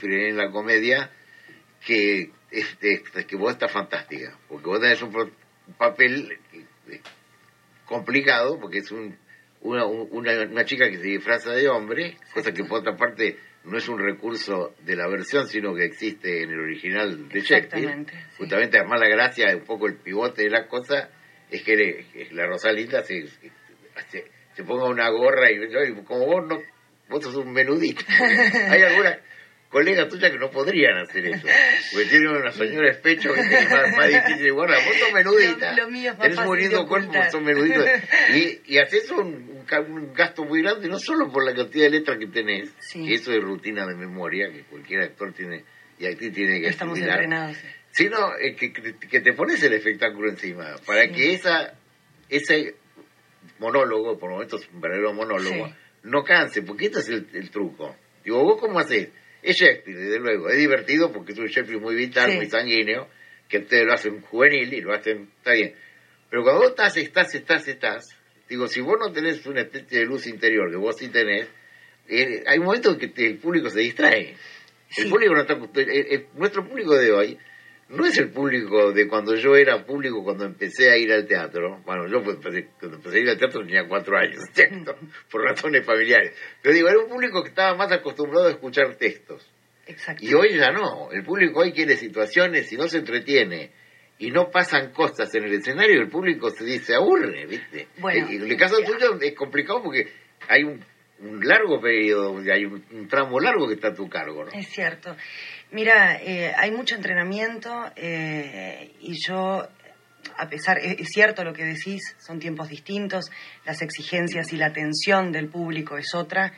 en la comedia que vos estás fantástica, porque vos tenés un papel complicado, porque es una chica que se disfraza de hombre, cosa que por otra parte no es un recurso de la versión, sino que existe en el original de Shakespeare. Justamente, además, la gracia, un poco el pivote de la cosa, es que la Rosalinda se ponga una gorra y como vos sos un menudito. Hay algunas colegas tuyas que no podrían hacer eso, porque tienen una señora especho que es más difícil de guardar. Vos sos menudita, lo mío es más tenés un fácil de bonito cuerpo, ocultar. sos menudito, y haces un gasto muy grande, no solo por la cantidad de letras que tenés, que eso es rutina de memoria, que cualquier actor tiene y actriz tiene que Estamos asimilar, entrenados. sino que te pones el espectáculo encima, para que ese monólogo, por momentos un verdadero monólogo, no canse, porque este es el truco. Digo, ¿vos cómo haces? Es Shakespeare, desde luego, es divertido porque es un Shakespeare muy vital, muy sanguíneo, que ustedes lo hacen juvenil y lo hacen, está bien. Pero cuando vos estás, digo, si vos no tenés una especie de luz interior, que vos sí tenés, hay un momento en que el público se distrae. El público no está, nuestro público de hoy no es el público de cuando yo era público, cuando empecé a ir al teatro. Bueno, yo cuando empecé a ir al teatro tenía 4 años, ¿cierto? Por razones familiares. Pero digo, era un público que estaba más acostumbrado a escuchar textos. Exacto. Y hoy ya no. El público hoy quiere situaciones y no se entretiene. Y no pasan cosas en el escenario, el público se aburre, ¿viste? Bueno, en el caso tuyo es complicado porque hay un largo periodo, hay un tramo largo que está a tu cargo, ¿no? Es cierto. Mira, hay mucho entrenamiento y yo, a pesar, es cierto lo que decís, son tiempos distintos, las exigencias y la atención del público es otra,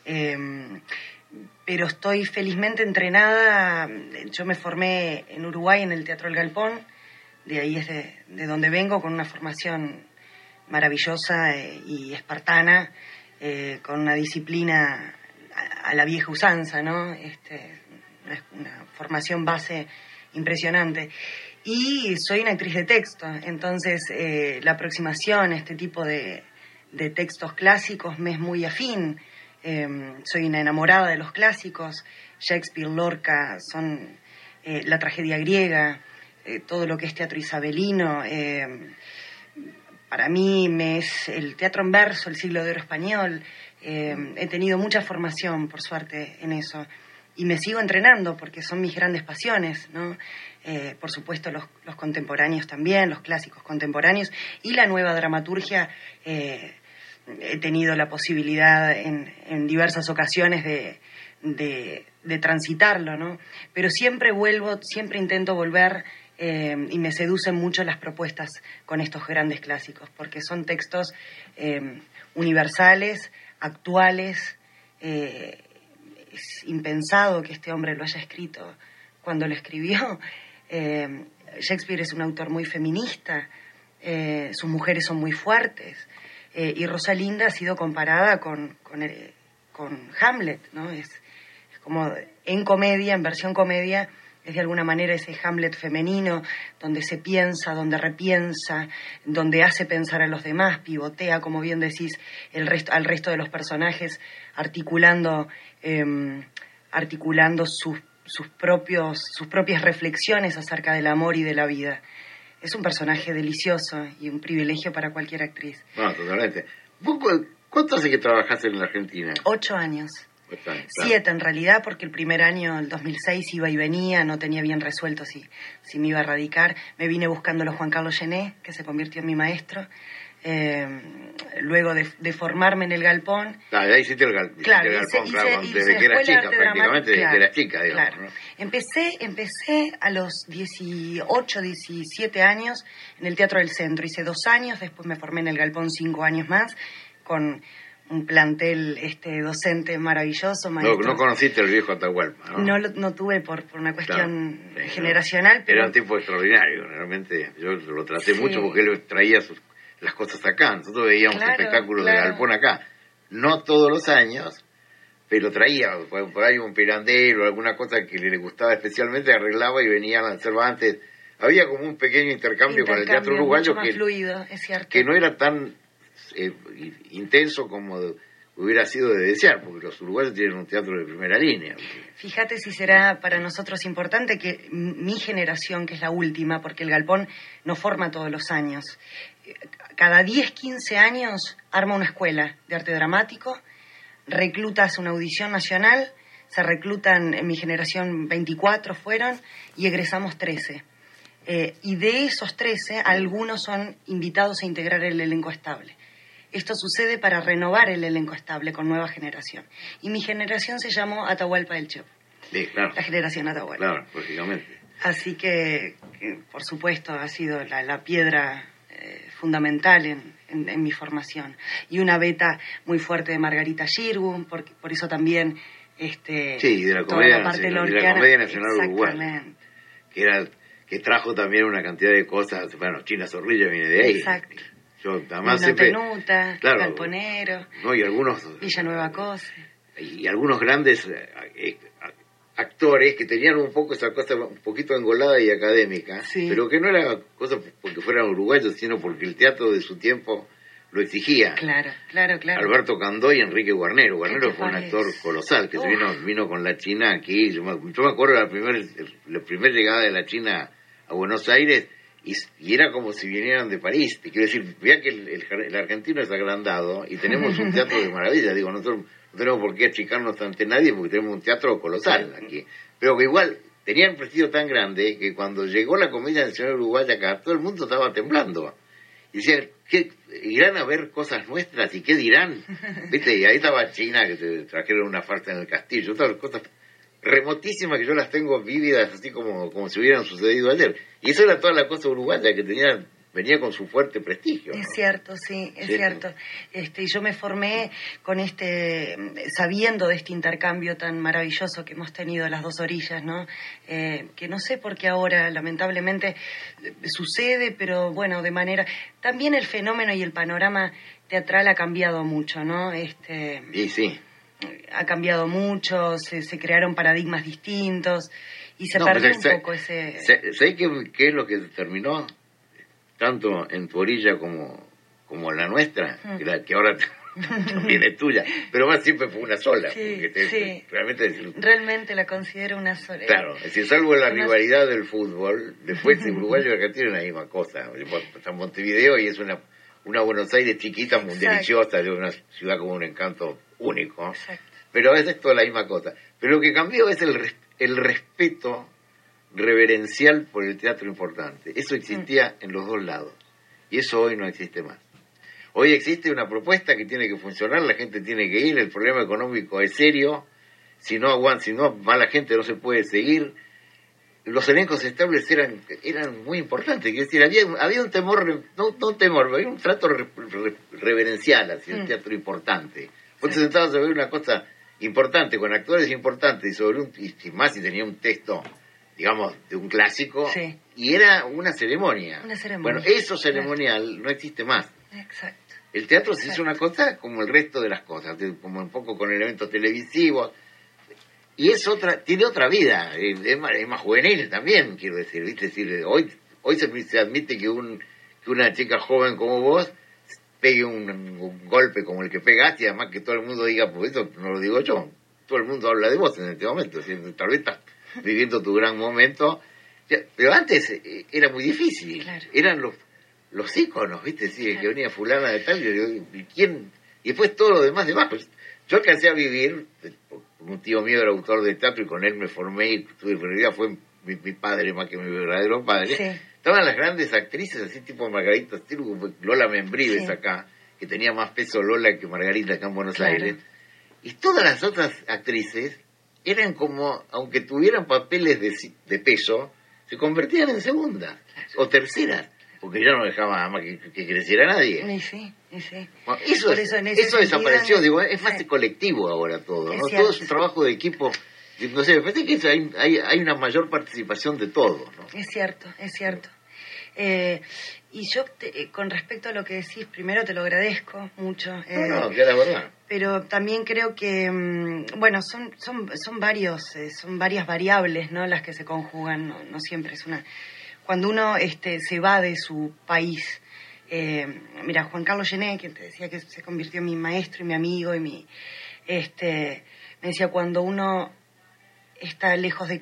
pero estoy felizmente entrenada. Yo me formé en Uruguay en el Teatro El Galpón, de ahí es de donde vengo, con una formación maravillosa y espartana, con una disciplina a la vieja usanza, ¿no? Una formación base impresionante. Y soy una actriz de texto, entonces la aproximación a este tipo de textos clásicos me es muy afín. Soy una enamorada de los clásicos. Shakespeare, Lorca, son la tragedia griega, todo lo que es teatro isabelino. Para mí es el teatro en verso, el siglo de oro español. He tenido mucha formación, por suerte, en eso. Y me sigo entrenando porque son mis grandes pasiones, ¿no? Por supuesto, los contemporáneos también, los clásicos contemporáneos. Y la nueva dramaturgia, he tenido la posibilidad en diversas ocasiones de transitarlo, ¿no? Pero siempre intento volver, y me seducen mucho las propuestas con estos grandes clásicos, porque son textos universales, actuales. Es impensado que este hombre lo haya escrito cuando lo escribió. Shakespeare es un autor muy feminista, sus mujeres son muy fuertes, y Rosalinda ha sido comparada con Hamlet, ¿no? Es como en comedia, en versión comedia, es de alguna manera ese Hamlet femenino, donde se piensa, donde repiensa, donde hace pensar a los demás, pivotea, como bien decís, al resto de los personajes, articulando sus propias reflexiones acerca del amor y de la vida. Es un personaje delicioso y un privilegio para cualquier actriz. No, totalmente. ¿Cuánto hace que trabajaste en la Argentina? 8 años. 7 en realidad, porque el primer año, el 2006, iba y venía, no tenía bien resuelto si me iba a radicar. Me vine buscándolo Juan Carlos Gené, que se convirtió en mi maestro. Luego de formarme en el Galpón. Ahí hiciste el Galpón, claro, desde que eras chica, prácticamente desde que eras chica, digamos. Claro. ¿No? Empecé a los 18, 17 años en el Teatro del Centro. Hice 2 años, después me formé en el Galpón 5 años más, con un plantel docente maravilloso. No conociste al viejo Atahualpa, ¿no? No tuve por una cuestión generacional. Pero... Era un tipo extraordinario, realmente. Yo lo traté mucho porque él traía las cosas acá. Nosotros veíamos espectáculos de Galpón acá. No todos los años, pero traía por ahí un pirandero o alguna cosa que le gustaba especialmente, arreglaba y venían al Cervantes. Había como un pequeño intercambio con el teatro uruguayo fluido, es cierto. que no era tan intenso como hubiera sido de desear, porque los uruguayos tienen un teatro de primera línea. Fíjate si será para nosotros importante que mi generación, que es la última, porque el Galpón no forma todos los años, cada 10, 15 años arma una escuela de arte dramático, reclutas una audición nacional, se reclutan, en mi generación 24 fueron, y egresamos 13. Y de esos 13, algunos son invitados a integrar el elenco estable. Esto sucede para renovar el elenco estable con nueva generación. Y mi generación se llamó Atahualpa del Chopo. Sí, claro. La generación Atahualpa. Claro, lógicamente. Así que por supuesto, ha sido la piedra fundamental en mi formación. Y una beta muy fuerte de Margarita Xirgu, por eso también... sí, de la toda Comedia la parte Nacional, lorquiana, de la Comedia Nacional Uruguaya. Exactamente. Que trajo también una cantidad de cosas. Bueno, China Zorrilla viene de ahí. Exacto. Yo además siempre... Tenuta, claro, Galponero, no, y algunos... Villanueva Cose. Y algunos grandes actores que tenían un poco esa cosa un poquito engolada y académica, sí, pero que no era cosa porque fueran uruguayos, sino porque el teatro de su tiempo lo exigía. Claro. Alberto Candó y Enrique Guarnero. Guarnero fue un actor colosal que vino con la China aquí. Yo me acuerdo de la primera llegada de la China a Buenos Aires y era como si vinieran de París. Te quiero decir, vea que el argentino es agrandado y tenemos un teatro de maravilla. Digo, nosotros no tenemos por qué achicarnos ante nadie porque tenemos un teatro colosal aquí. Pero que igual tenía un prestigio tan grande que cuando llegó la Comedia Nacional Uruguaya acá, todo el mundo estaba temblando. Y decían, ¿qué irán a ver cosas nuestras? ¿Y qué dirán? ¿Viste? Y ahí estaba China, que te trajeron una farsa en el castillo, otras cosas remotísimas que yo las tengo vívidas, así como si hubieran sucedido ayer. Y eso era toda la cosa uruguaya que venía con su fuerte prestigio, ¿no? Es cierto, sí, es cierto. Yo me formé con sabiendo de este intercambio tan maravilloso que hemos tenido las dos orillas, ¿no? Que no sé por qué ahora, lamentablemente, sucede, pero bueno, de manera... También el fenómeno y el panorama teatral ha cambiado mucho, ¿no? Y sí. Ha cambiado mucho, se crearon paradigmas distintos y se perdió un poco ese... ¿Sabes qué es lo que terminó? Tanto en tu orilla como la nuestra, que ahora también es tuya, pero más siempre fue una sola. Sí, realmente la considero una sola. Claro, es decir, salvo la rivalidad del fútbol, después de Uruguay y Argentina es la misma cosa. Está en Montevideo y es una Buenos Aires chiquita, muy deliciosa, de una ciudad con un encanto único. Exacto. Pero es toda la misma cosa. Pero lo que cambió es el respeto reverencial por el teatro importante. Eso existía en los dos lados y eso hoy no existe más. Hoy existe una propuesta que tiene que funcionar, la gente tiene que ir, el problema económico es serio, si no va la gente no se puede seguir. Los elencos estables eran muy importantes, es decir, había un temor, no un temor, había un trato reverencial hacia el teatro importante. Vos te sentabas a ver una cosa importante con actores importantes y más si tenía un texto, digamos, de un clásico, y era una ceremonia. Bueno, eso ceremonial no existe más. Exacto. El teatro se hizo una cosa como el resto de las cosas, como un poco con elementos televisivos, y tiene otra vida, es más juvenil también, quiero decir, ¿viste? Es decir, hoy se admite que una chica joven como vos pegue un golpe como el que pegaste, y además que todo el mundo diga, pues eso no lo digo yo, todo el mundo habla de vos en este momento, es decir, tal vez estás viviendo tu gran momento, pero antes era muy difícil, eran los íconos, ¿viste? Sí, que venía fulana de tal, y quién, y después todo lo demás pues, yo alcancé a vivir, un tío mío era autor de teatro y con él me formé, y en realidad fue mi padre más que mi verdadero padre. Estaban las grandes actrices, así tipo Margarita Xirgu, Lola Membrives acá, que tenía más peso Lola que Margarita acá en Buenos Aires, y todas las otras actrices eran como, aunque tuvieran papeles de peso, se convertían en segundas o terceras, porque ya no dejaba más que creciera nadie. Bueno, eso desapareció, digo, es más colectivo ahora todo, ¿no? Todo es un trabajo de equipo. No sé, me parece que hay una mayor participación de todos, ¿no? Es cierto. Y yo, con respecto a lo que decís, primero te lo agradezco mucho. No, que la verdad. Pero también creo que, bueno, son varias variables, ¿no? Las que se conjugan, no siempre es una. Cuando uno se va de su país, Mira, Juan Carlos Gené, quien te decía que se convirtió en mi maestro y mi amigo, me decía, cuando uno está lejos de